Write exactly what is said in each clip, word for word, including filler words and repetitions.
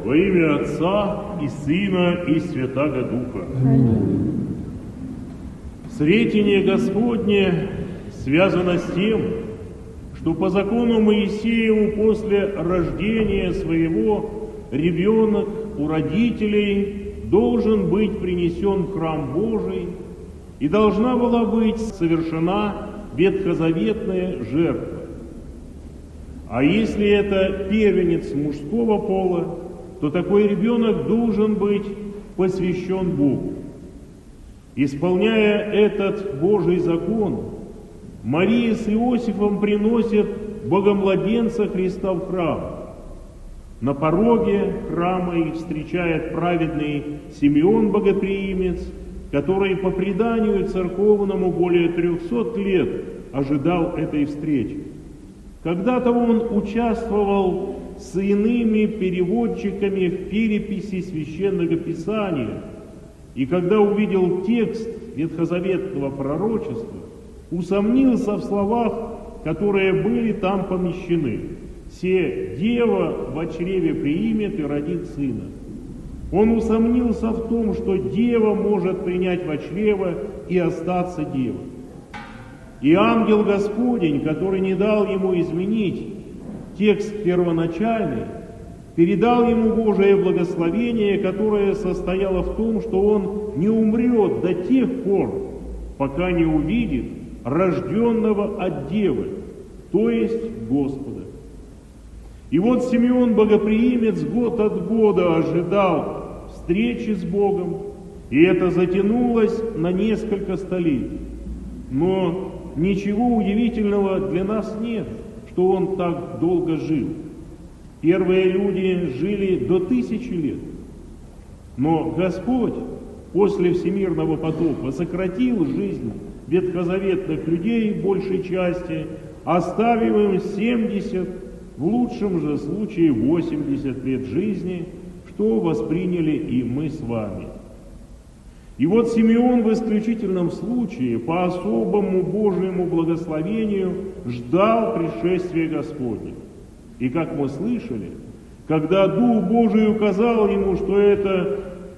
Во имя Отца и Сына и Святаго Духа. Аминь. Сретение Господне связано с тем, что по закону Моисееву после рождения своего ребенок у родителей должен быть принесен в храм Божий, и должна была быть совершена ветхозаветная жертва. А если это первенец мужского пола, то такой ребенок должен быть посвящен Богу. Исполняя этот Божий закон, Мария с Иосифом приносят Богомладенца Христа в храм. На пороге храма их встречает праведный Симеон Богоприимец, который по преданию церковному более трехсот лет ожидал этой встречи. Когда-то он участвовал с иными переводчиками в переписи Священного Писания, и когда увидел текст ветхозаветного пророчества, усомнился в словах, которые были там помещены. «Се дева во чреве приимет и родит сына». Он усомнился в том, что дева может принять во чрево и остаться девой. И ангел Господень, который не дал ему изменить текст первоначальный, передал ему Божие благословение, которое состояло в том, что он не умрет до тех пор, пока не увидит рожденного от девы, то есть Господа. И вот Симеон Богоприимец год от года ожидал встречи с Богом, и это затянулось на несколько столетий. Но ничего удивительного для нас нет, что он так долго жил. Первые люди жили до тысячи лет. Но Господь после всемирного потопа сократил жизнь ветхозаветных людей большей части, оставив им семьдесят, в лучшем же случае восемьдесят лет жизни, что восприняли и мы с вами. И вот Симеон в исключительном случае, по особому Божьему благословению, ждал пришествия Господня. И как мы слышали, когда Дух Божий указал ему, что это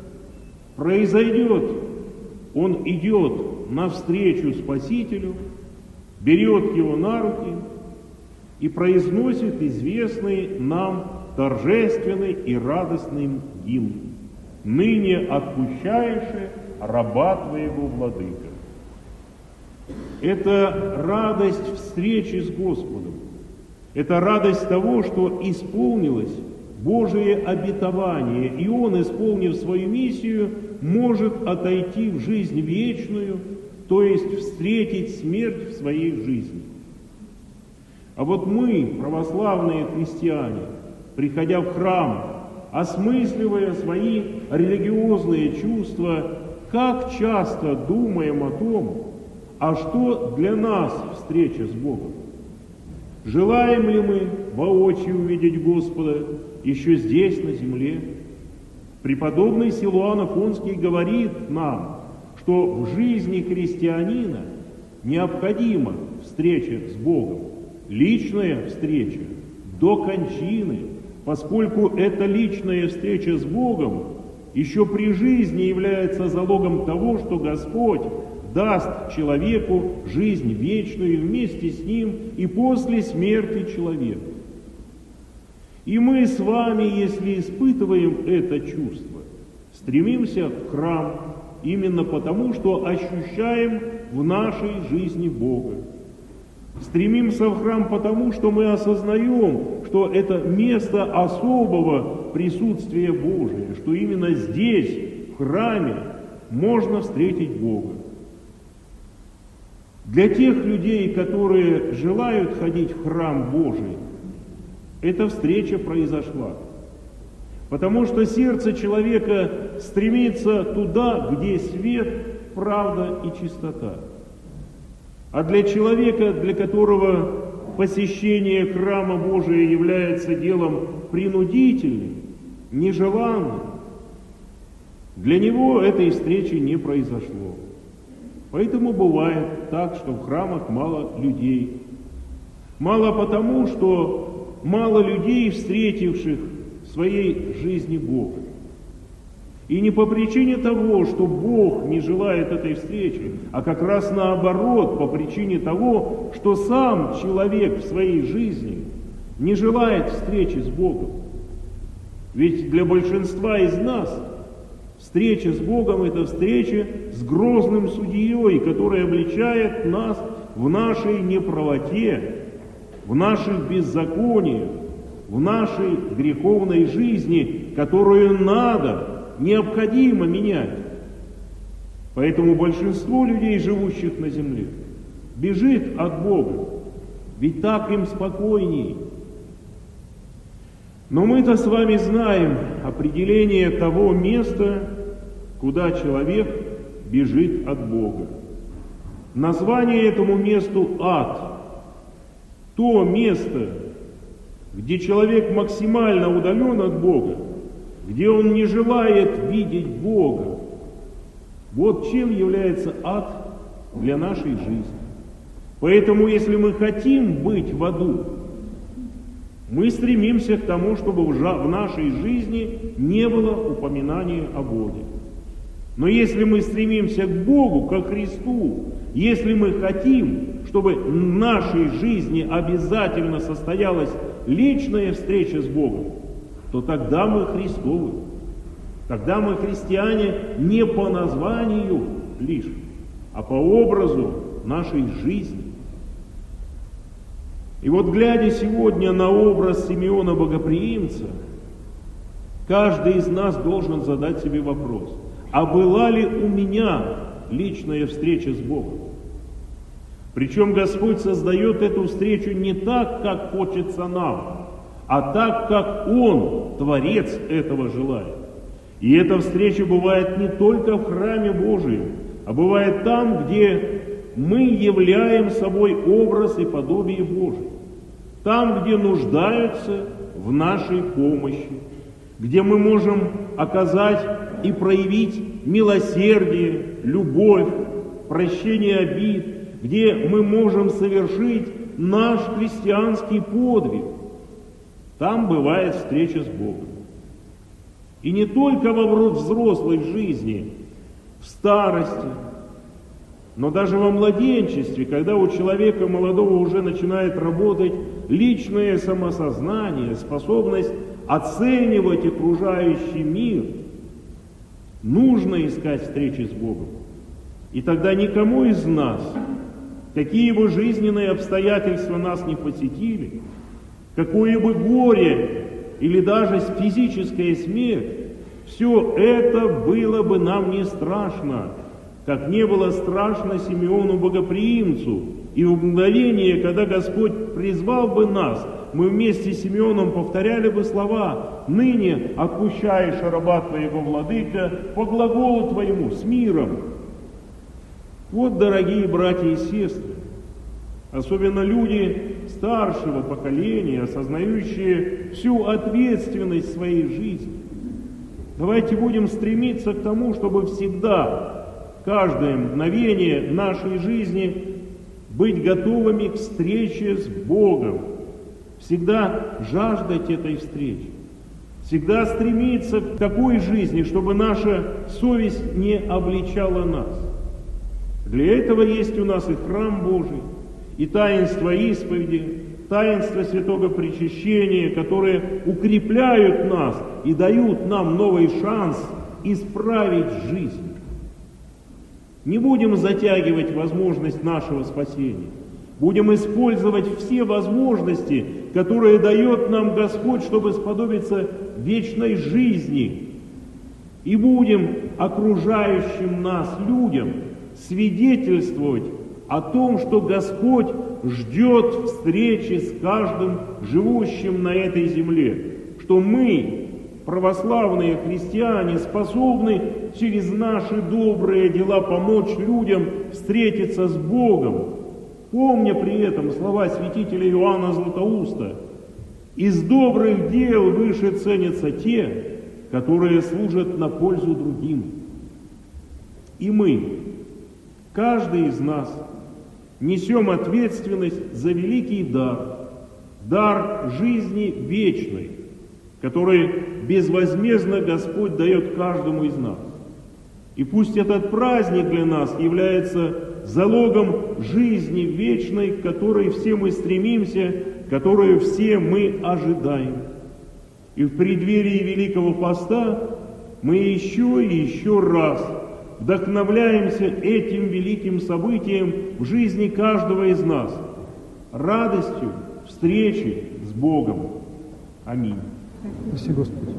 произойдет, он идет навстречу Спасителю, берет его на руки и произносит известный нам торжественный и радостный гимн: «Ныне отпущаешь раба твоего, владыка». Это радость встречи с Господом. Это радость того, что исполнилось Божие обетование, и он, исполнив свою миссию, может отойти в жизнь вечную, то есть встретить смерть в своей жизни. А вот мы, православные христиане, приходя в храм, осмысливая свои религиозные чувства, как часто думаем о том, а что для нас встреча с Богом? Желаем ли мы воочию увидеть Господа еще здесь, на земле? Преподобный Силуан Афонский говорит нам, что в жизни христианина необходима встреча с Богом, личная встреча до кончины, поскольку эта личная встреча с Богом еще при жизни является залогом того, что Господь даст человеку жизнь вечную вместе с ним и после смерти человека. И мы с вами, если испытываем это чувство, стремимся в храм именно потому, что ощущаем в нашей жизни Бога. Стремимся в храм потому, что мы осознаем, что это место особого присутствия Божия, что именно здесь, в храме, можно встретить Бога. Для тех людей, которые желают ходить в храм Божий, эта встреча произошла. Потому что сердце человека стремится туда, где свет, правда и чистота. А для человека, для которого посещение храма Божия является делом принудительным, нежеланным, для него этой встречи не произошло. Поэтому бывает так, что в храмах мало людей. Мало потому, что мало людей, встретивших в своей жизни Бога. И не по причине того, что Бог не желает этой встречи, а как раз наоборот, по причине того, что сам человек в своей жизни не желает встречи с Богом. Ведь для большинства из нас встреча с Богом – это встреча с грозным судьей, который обличает нас в нашей неправоте, в наших беззакониях, в нашей греховной жизни, которую надо, необходимо менять. Поэтому большинство людей, живущих на земле, бежит от Бога, ведь так им спокойней. Но мы-то с вами знаем определение того места, куда человек бежит от Бога. Название этому месту ад. То место, где человек максимально удален от Бога, где он не желает видеть Бога. Вот чем является ад для нашей жизни. Поэтому, если мы хотим быть в аду, мы стремимся к тому, чтобы в нашей жизни не было упоминания о Боге. Но если мы стремимся к Богу, ко Христу, если мы хотим, чтобы в нашей жизни обязательно состоялась личная встреча с Богом, то тогда мы Христовы. Тогда мы христиане не по названию лишь, а по образу нашей жизни. И вот глядя сегодня на образ Симеона Богоприимца, каждый из нас должен задать себе вопрос: а была ли у меня личная встреча с Богом? Причем Господь создает эту встречу не так, как хочется нам, а так, как Он, Творец, этого желает. И эта встреча бывает не только в храме Божием, а бывает там, где мы являем собой образ и подобие Божие. Там, где нуждаются в нашей помощи, где мы можем оказать и проявить милосердие, любовь, прощение обид, где мы можем совершить наш христианский подвиг. Там бывает встреча с Богом. И не только во взрослой жизни, в старости, но даже во младенчестве, когда у человека молодого уже начинает работать личное самосознание, способность оценивать окружающий мир, нужно искать встречи с Богом. И тогда никому из нас, какие бы жизненные обстоятельства нас не посетили, какое бы горе или даже физическая смерть, все это было бы нам не страшно, как не было страшно Симеону Богоприимцу. И в мгновение, когда Господь призвал бы нас, мы вместе с Симеоном повторяли бы слова: «Ныне отпущаешь раба твоего, владыка, по глаголу твоему, с миром». Вот, дорогие братья и сестры, особенно люди старшего поколения, осознающие всю ответственность своей жизни, давайте будем стремиться к тому, чтобы всегда, каждое мгновение нашей жизни быть готовыми к встрече с Богом, всегда жаждать этой встречи, всегда стремиться к такой жизни, чтобы наша совесть не обличала нас. Для этого есть у нас и храм Божий, и таинство исповеди, таинство святого причащения, которые укрепляют нас и дают нам новый шанс исправить жизнь. Не будем затягивать возможность нашего спасения. Будем использовать все возможности, которые дает нам Господь, чтобы сподобиться вечной жизни. И будем окружающим нас людям свидетельствовать о том, что Господь ждет встречи с каждым живущим на этой земле, что мы, православные христиане, способны через наши добрые дела помочь людям встретиться с Богом, помня при этом слова святителя Иоанна Златоуста: «Из добрых дел выше ценятся те, которые служат на пользу другим». И мы, каждый из нас, несем ответственность за великий дар, дар жизни вечной, который безвозмездно Господь дает каждому из нас. И пусть этот праздник для нас является залогом жизни вечной, к которой все мы стремимся, которую все мы ожидаем. И в преддверии Великого Поста мы еще и еще раз вдохновляемся этим великим событием в жизни каждого из нас, радостью встречи с Богом. Аминь. Спасибо, Господи.